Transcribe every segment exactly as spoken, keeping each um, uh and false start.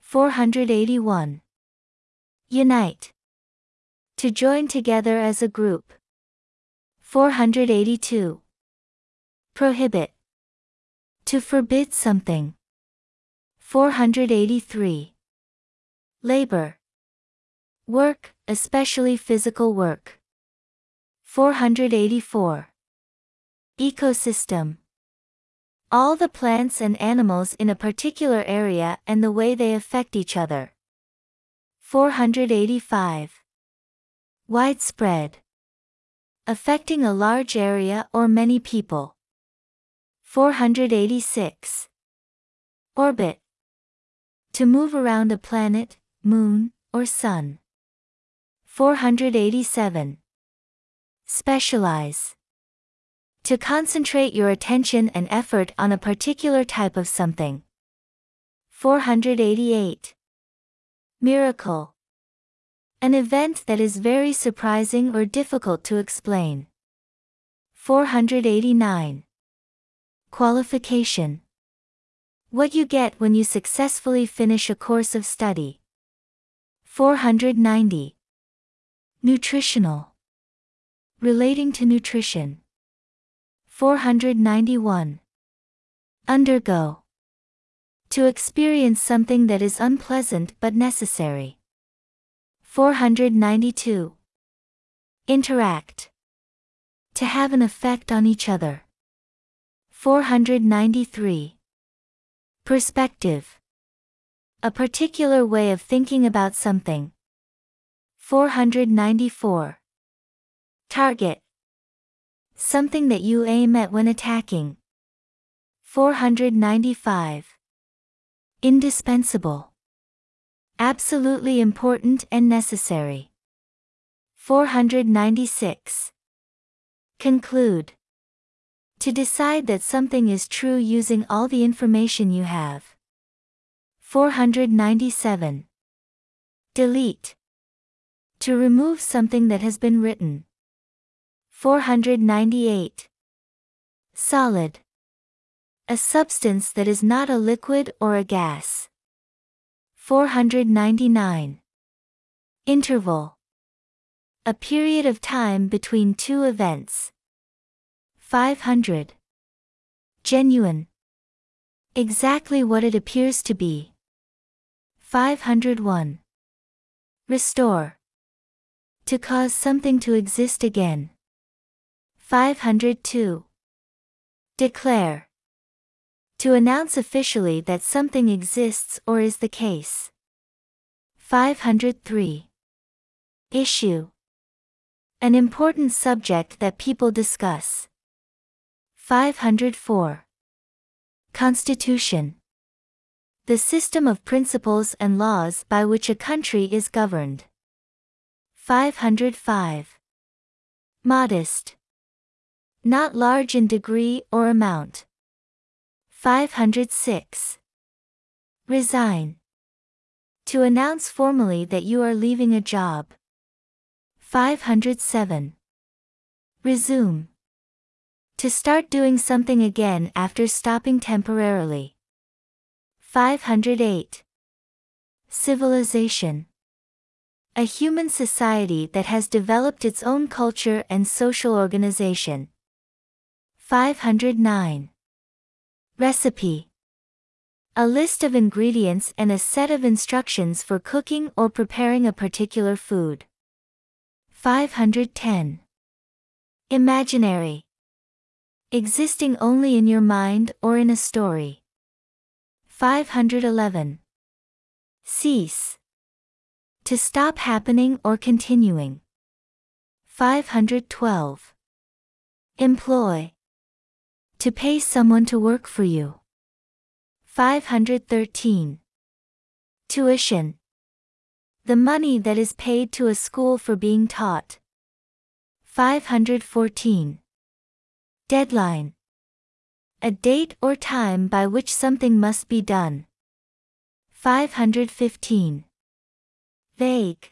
four hundred eighty-one. Unite. To join together as a group. four hundred eighty-two. Prohibit. To forbid something. four hundred eighty-three. Labor. Work, especially physical work. four hundred eighty-four. Ecosystem. All the plants and animals in a particular area and the way they affect each other. four hundred eighty-five. Widespread. Affecting a large area or many people. four hundred eighty-six. Orbit. To move around a planet, moon, or sun. four hundred eighty-seven. Specialize. To concentrate your attention and effort on a particular type of something. four hundred eighty-eight. Miracle. An event that is very surprising or difficult to explain. four hundred eighty-nine. Qualification. What you get when you successfully finish a course of study. four hundred ninety. Nutritional. Relating to nutrition. four hundred ninety-one. Undergo. To experience something that is unpleasant but necessary. four hundred ninety-two. Interact. To have an effect on each other. four hundred ninety-three. Perspective. A particular way of thinking about something. four hundred ninety-four. Target. Something that you aim at when attacking. four hundred ninety-five. Indispensable. Absolutely important and necessary. four hundred ninety-six. Conclude. To decide that something is true using all the information you have. four hundred ninety-seven. Delete. To remove something that has been written. four hundred ninety-eight. Solid. A substance that is not a liquid or a gas. four hundred ninety-nine. Interval. A period of time between two events. five hundred. Genuine. Exactly what it appears to be. five hundred one. Restore. To cause something to exist again. five hundred two. Declare. To announce officially that something exists or is the case. five hundred three. Issue. An important subject that people discuss. five hundred four. Constitution. The system of principles and laws by which a country is governed. five hundred five. Modest. Not large in degree or amount. five hundred six. Resign. To announce formally that you are leaving a job. five hundred seven. Resume. To start doing something again after stopping temporarily. five hundred eight. Civilization. A human society that has developed its own culture and social organization. five hundred nine. Recipe. A list of ingredients and a set of instructions for cooking or preparing a particular food. five hundred ten. Imaginary. Existing only in your mind or in a story. five hundred eleven. Cease. To stop happening or continuing. five hundred twelve. Employ. To pay someone to work for you. five hundred thirteen. Tuition. The money that is paid to a school for being taught. five hundred fourteen. Deadline. A date or time by which something must be done. five hundred fifteen. Vague.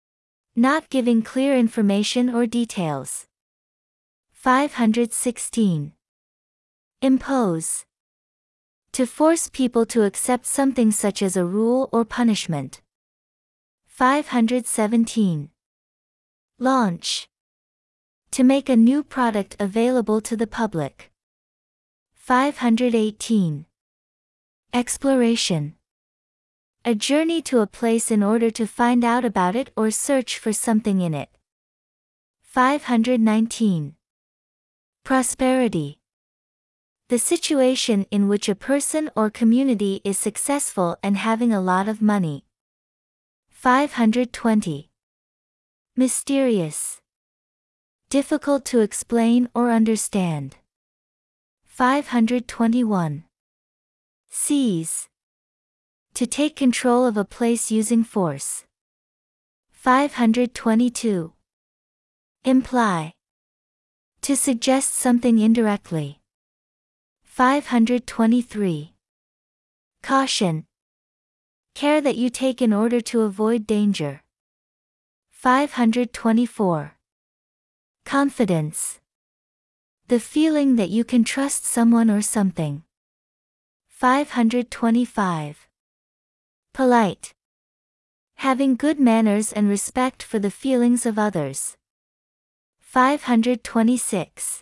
Not giving clear information or details. five hundred sixteen. Impose. To force people to accept something such as a rule or punishment. five hundred seventeen. Launch. To make a new product available to the public. five hundred eighteen. Exploration. A journey to a place in order to find out about it or search for something in it. five hundred nineteen. Prosperity. The situation in which a person or community is successful and having a lot of money. five hundred twenty. Mysterious. Difficult to explain or understand. five hundred twenty-one. Seize. To take control of a place using force. five hundred twenty-two. Imply. To suggest something indirectly. five hundred twenty-three. Caution. Care that you take in order to avoid danger. five hundred twenty-four. Confidence. The feeling that you can trust someone or something. five hundred twenty-five. Polite. Having good manners and respect for the feelings of others. five hundred twenty-six.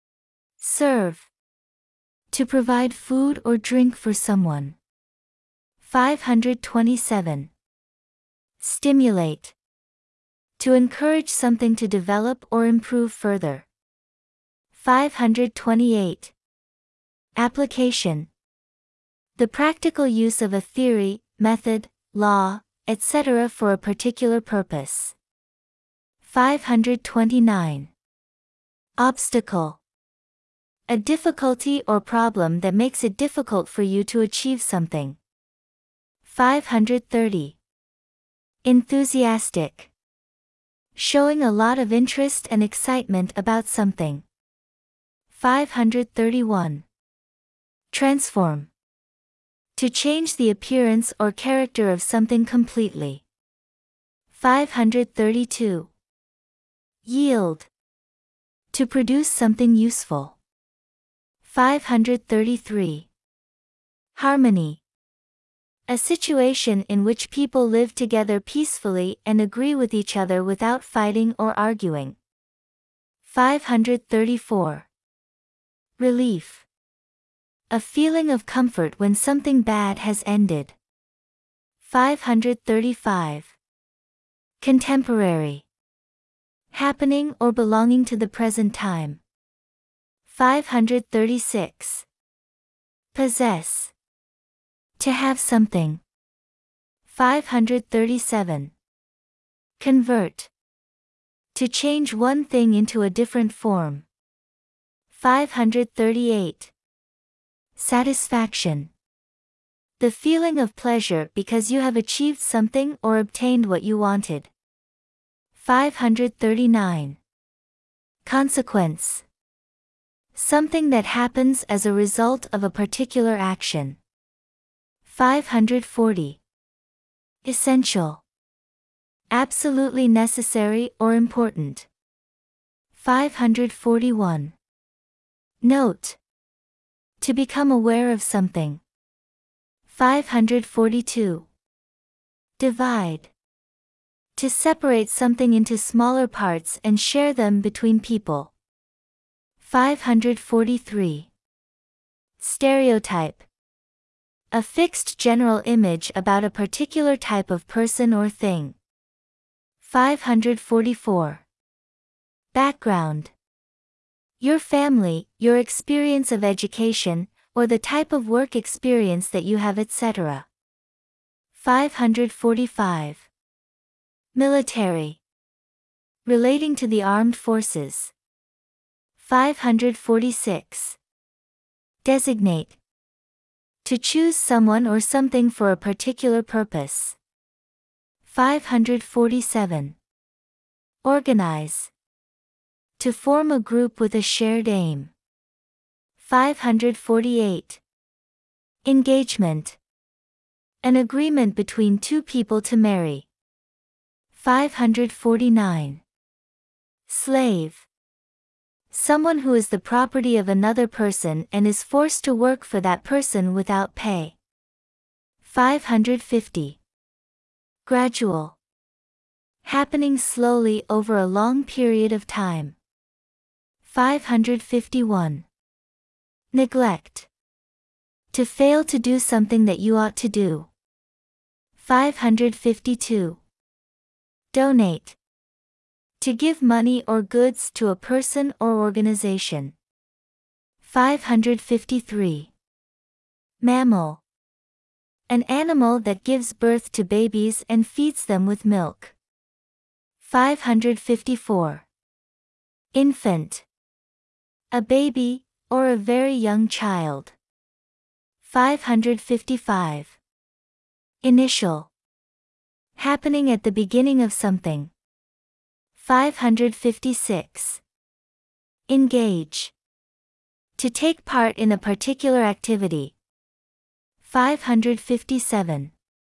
Serve. To provide food or drink for someone. five hundred twenty-seven. Stimulate. To encourage something to develop or improve further. five hundred twenty-eight. Application. The practical use of a theory, method, law, et cetera for a particular purpose. five hundred twenty-nine. Obstacle. A difficulty or problem that makes it difficult for you to achieve something. five hundred thirty. Enthusiastic. Showing a lot of interest and excitement about something. five hundred thirty-one. Transform. To change the appearance or character of something completely. five hundred thirty-two. Yield. To produce something useful. five hundred thirty-three. Harmony. A situation in which people live together peacefully and agree with each other without fighting or arguing. five hundred thirty-four. Relief. A feeling of comfort when something bad has ended. five hundred thirty-five. Contemporary. Happening or belonging to the present time. five hundred thirty-six. Possess. To have something. five hundred thirty-seven. Convert. To change one thing into a different form. five hundred thirty-eight. Satisfaction. The feeling of pleasure because you have achieved something or obtained what you wanted. five hundred thirty-nine. Consequence. Something that happens as a result of a particular action. five hundred forty. Essential. Absolutely necessary or important. five hundred forty-one. Note. To become aware of something. five hundred forty-two. Divide. To separate something into smaller parts and share them between people. five hundred forty-three. Stereotype. A fixed general image about a particular type of person or thing. five hundred forty-four. Background. Your family, your experience of education, or the type of work experience that you have, et cetera. five hundred forty-five. Military. Relating to the armed forces. five hundred forty-six. Designate. To choose someone or something for a particular purpose. five hundred forty-seven. Organize. To form a group with a shared aim. five hundred forty-eight. Engagement. An agreement between two people to marry. five hundred forty-nine. Slave. Someone who is the property of another person and is forced to work for that person without pay. five hundred fifty. Gradual. Happening slowly over a long period of time. five hundred fifty-one. Neglect. To fail to do something that you ought to do. five hundred fifty-two. Donate. To give money or goods to a person or organization. five hundred fifty-three. Mammal. An animal that gives birth to babies and feeds them with milk. five hundred fifty-four. Infant. A baby, or a very young child. five hundred fifty-five. Initial. Happening at the beginning of something. five hundred fifty-six. Engage. To take part in a particular activity. five hundred fifty-seven.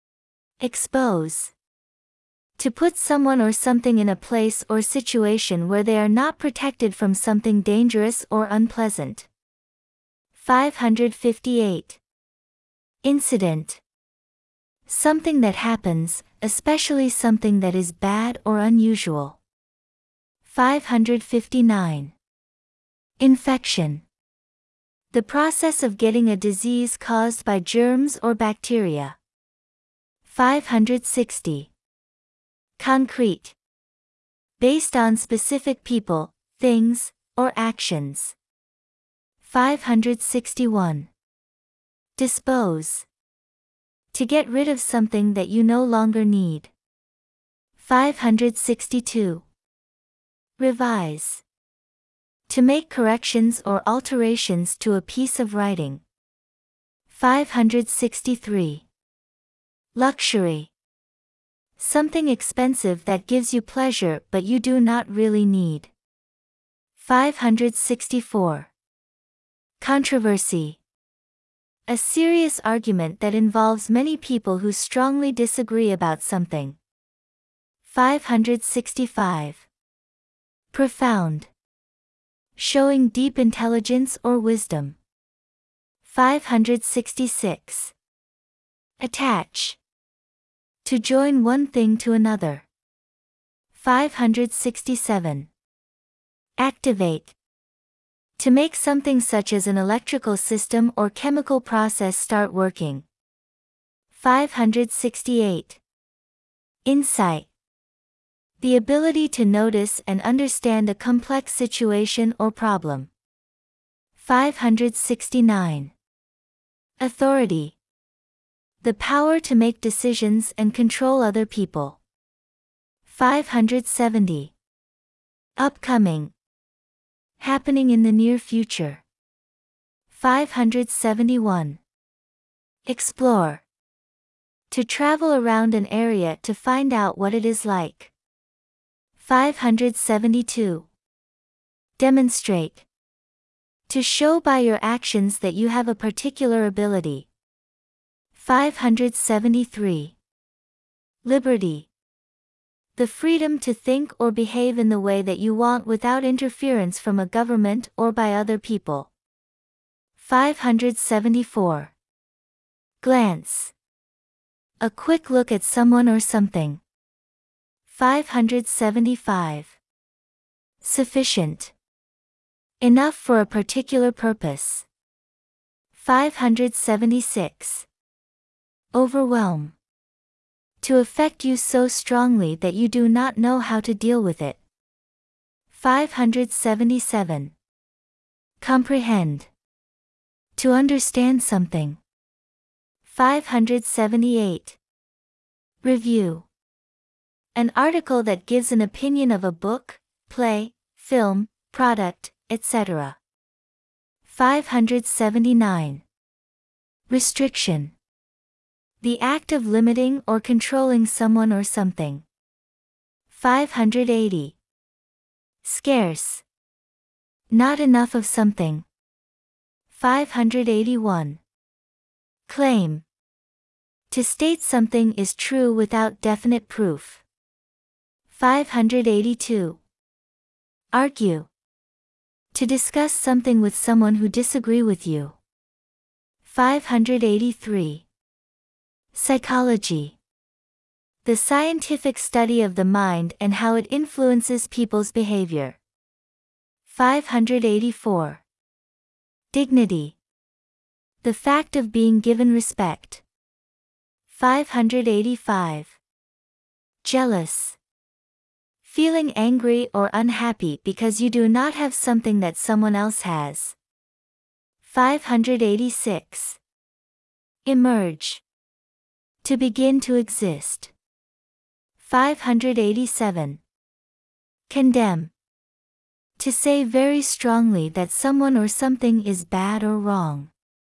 Expose. To put someone or something in a place or situation where they are not protected from something dangerous or unpleasant. five hundred fifty-eight. Incident. Something that happens, especially something that is bad or unusual. five hundred fifty-nine. Infection. The process of getting a disease caused by germs or bacteria. five hundred sixty. Concrete. Based on specific people, things, or actions. five hundred sixty-one. Dispose. To get rid of something that you no longer need. five hundred sixty-two. Revise. To make corrections or alterations to a piece of writing. five hundred sixty-three. Luxury. Something expensive that gives you pleasure but you do not really need. five hundred sixty-four. Controversy. A serious argument that involves many people who strongly disagree about something. five hundred sixty-five. Profound. Showing deep intelligence or wisdom. five hundred sixty-six. Attach. To join one thing to another. five hundred sixty-seven. Activate. To make something such as an electrical system or chemical process start working. five hundred sixty-eight. Insight. The ability to notice and understand a complex situation or problem. five hundred sixty-nine. Authority. The power to make decisions and control other people. five hundred seventy. Upcoming. Happening in the near future. five hundred seventy-one. Explore. To travel around an area to find out what it is like. five hundred seventy-two. Demonstrate. To show by your actions that you have a particular ability. five hundred seventy-three. Liberty. The freedom to think or behave in the way that you want without interference from a government or by other people. five hundred seventy-four. Glance. A quick look at someone or something. five hundred seventy-five. Sufficient. Enough for a particular purpose. five hundred seventy-six. Overwhelm. To affect you so strongly that you do not know how to deal with it. five hundred seventy-seven. Comprehend. To understand something. five hundred seventy-eight. Review. An article that gives an opinion of a book, play, film, product, et cetera. five hundred seventy-nine. Restriction. The act of limiting or controlling someone or something. five hundred eighty. Scarce. Not enough of something. five hundred eighty-one. Claim. To state something is true without definite proof. five hundred eighty-two. Argue. To discuss something with someone who disagree with you. five hundred eighty-three. Psychology. The scientific study of the mind and how it influences people's behavior. five hundred eighty-four. Dignity. The fact of being given respect. five hundred eighty-five. Jealous. Feeling angry or unhappy because you do not have something that someone else has. five hundred eighty-six. Emerge. To begin to exist. five hundred eighty-seven. Condemn. To say very strongly that someone or something is bad or wrong.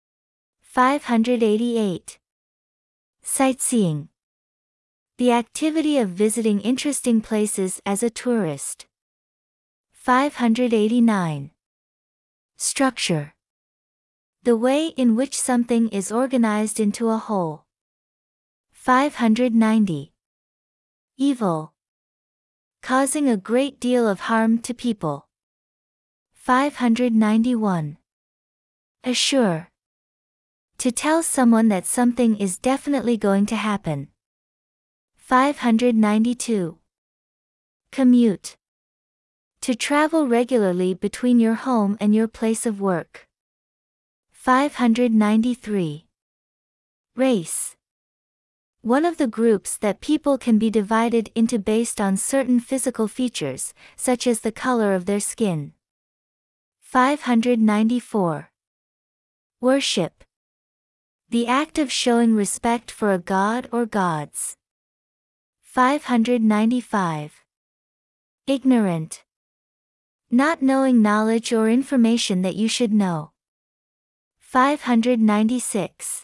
five hundred eighty-eight. Sightseeing. The activity of visiting interesting places as a tourist. five hundred eighty-nine. Structure. The way in which something is organized into a whole. five hundred ninety. Evil. Causing a great deal of harm to people. five hundred ninety-one. Assure. To tell someone that something is definitely going to happen. five hundred ninety-two. Commute. To travel regularly between your home and your place of work. five hundred ninety-three. Race. One of the groups that people can be divided into based on certain physical features, such as the color of their skin. five hundred ninety-four. Worship. The act of showing respect for a god or gods. five hundred ninety-five. Ignorant. Not knowing knowledge or information that you should know. five hundred ninety-six.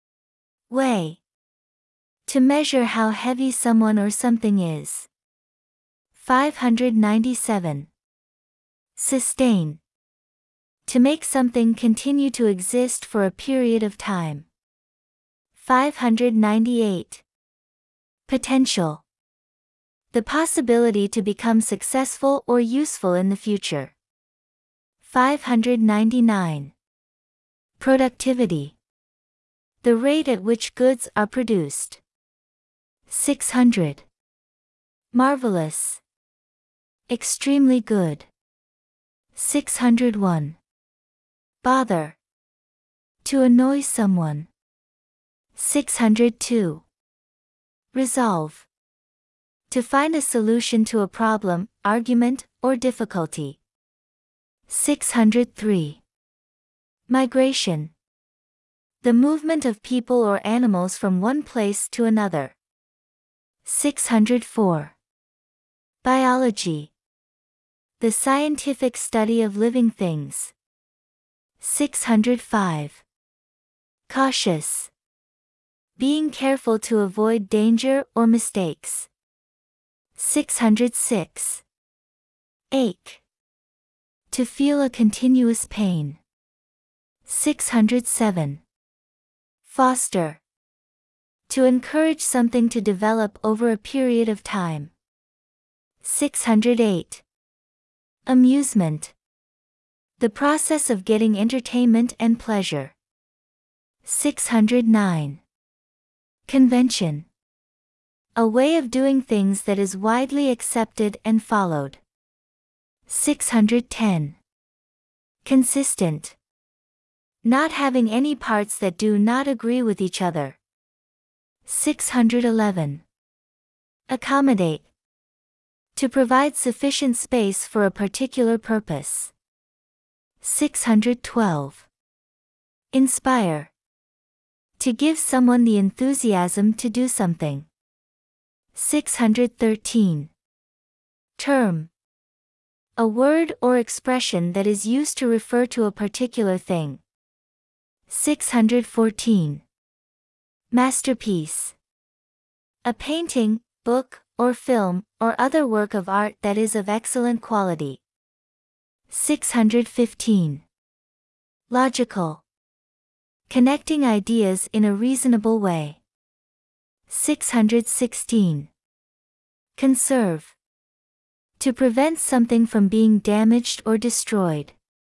Weigh. To measure how heavy someone or something is. five hundred ninety-seven. Sustain. To make something continue to exist for a period of time. five hundred ninety-eight. Potential. The possibility to become successful or useful in the future. five hundred ninety-nine. Productivity. The rate at which goods are produced. six hundred. Marvelous. Extremely good. six hundred one. Bother. To annoy someone. six hundred two. Resolve. To find a solution to a problem, argument, or difficulty. six hundred three. Migration. The movement of people or animals from one place to another. six hundred four. Biology. The scientific study of living things. six hundred five. Cautious. Being careful to avoid danger or mistakes. six hundred six. Ache. To feel a continuous pain. six hundred seven. Foster. To encourage something to develop over a period of time. six hundred eight. Amusement. The process of getting entertainment and pleasure. six hundred nine. Convention. A way of doing things that is widely accepted and followed. six hundred ten. Consistent. Not having any parts that do not agree with each other. six hundred eleven. Accommodate. To provide sufficient space for a particular purpose. six hundred twelve. Inspire. To give someone the enthusiasm to do something. six hundred thirteen. Term. A word or expression that is used to refer to a particular thing. six hundred fourteen. Masterpiece. A painting, book, or film, or other work of art that is of excellent quality. six hundred fifteen. Logical. Connecting ideas in a reasonable way. six hundred sixteen. Conserve. To prevent something from being damaged or destroyed.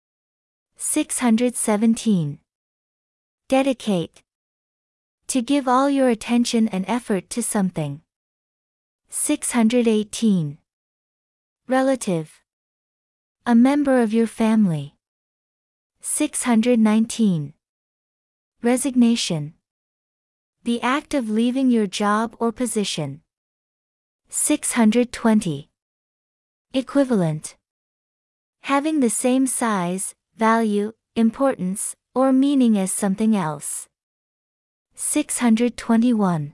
six hundred seventeen. Dedicate. To give all your attention and effort to something. six hundred eighteen. Relative. A member of your family. six hundred nineteen. Resignation. The act of leaving your job or position. six hundred twenty. Equivalent. Having the same size, value, importance, or meaning as something else. six hundred twenty-one.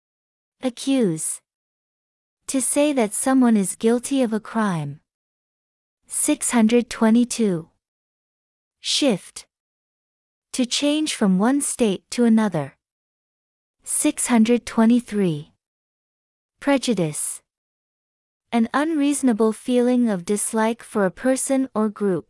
Accuse. To say that someone is guilty of a crime. six hundred twenty-two. Shift. To change from one state to another. six hundred twenty-three. Prejudice. An unreasonable feeling of dislike for a person or group.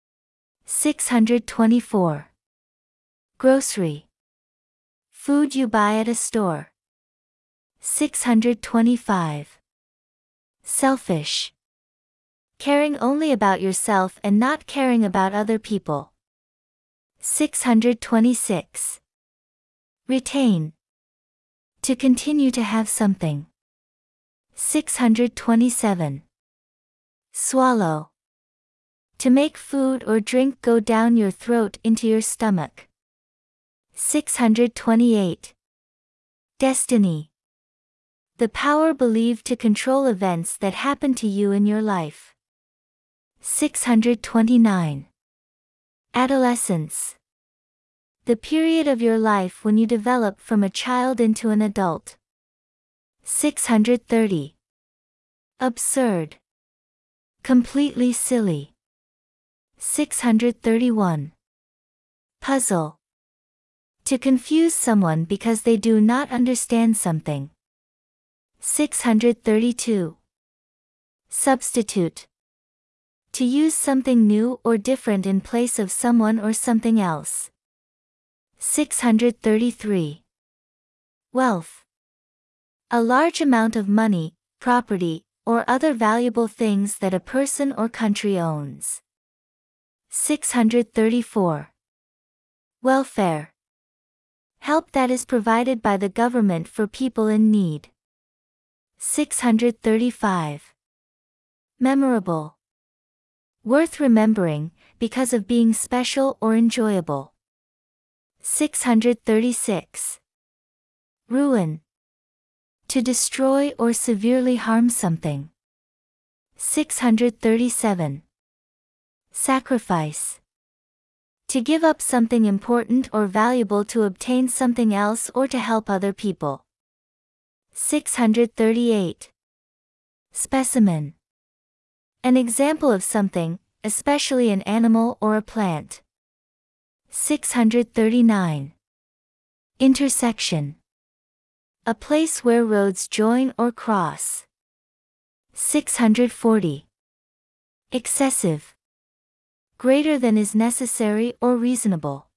six hundred twenty-four. Grocery. Food you buy at a store. six hundred twenty-five. Selfish. Caring only about yourself and not caring about other people. six hundred twenty-six. Retain. To continue to have something. six hundred twenty-seven. Swallow. To make food or drink go down your throat into your stomach. six hundred twenty-eight. Destiny. The power believed to control events that happen to you in your life. six hundred twenty-nine. Adolescence. The period of your life when you develop from a child into an adult. six hundred thirty. Absurd. Completely silly. six hundred thirty-one. Puzzle. To confuse someone because they do not understand something. six hundred thirty-two. Substitute. To use something new or different in place of someone or something else. six hundred thirty-three. Wealth. A large amount of money, property, or other valuable things that a person or country owns. six hundred thirty-four. Welfare. Help that is provided by the government for people in need. six hundred thirty-five. Memorable. Worth remembering, because of being special or enjoyable. six hundred thirty-six. Ruin. To destroy or severely harm something. six hundred thirty-seven. Sacrifice. To give up something important or valuable to obtain something else or to help other people. six hundred thirty-eight. Specimen. An example of something, especially an animal or a plant. six hundred thirty-nine. Intersection. A place where roads join or cross. six hundred forty. Excessive. Greater than is necessary or reasonable.